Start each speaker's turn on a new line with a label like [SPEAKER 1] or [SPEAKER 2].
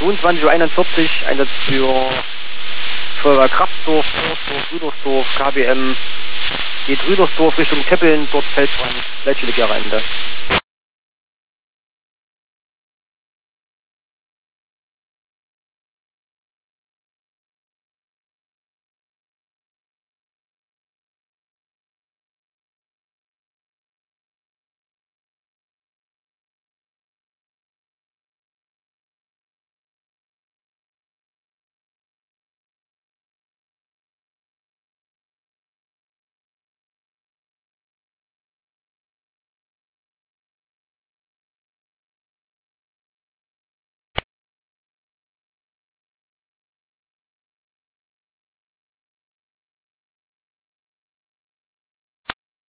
[SPEAKER 1] 22:41 Uhr, Einsatz für Feuerwehr Kraftsdorf, Rüdersdorf, KBM, geht Rüdersdorf Richtung Teppeln, dort Felsbrand, Leitstelle Gerande.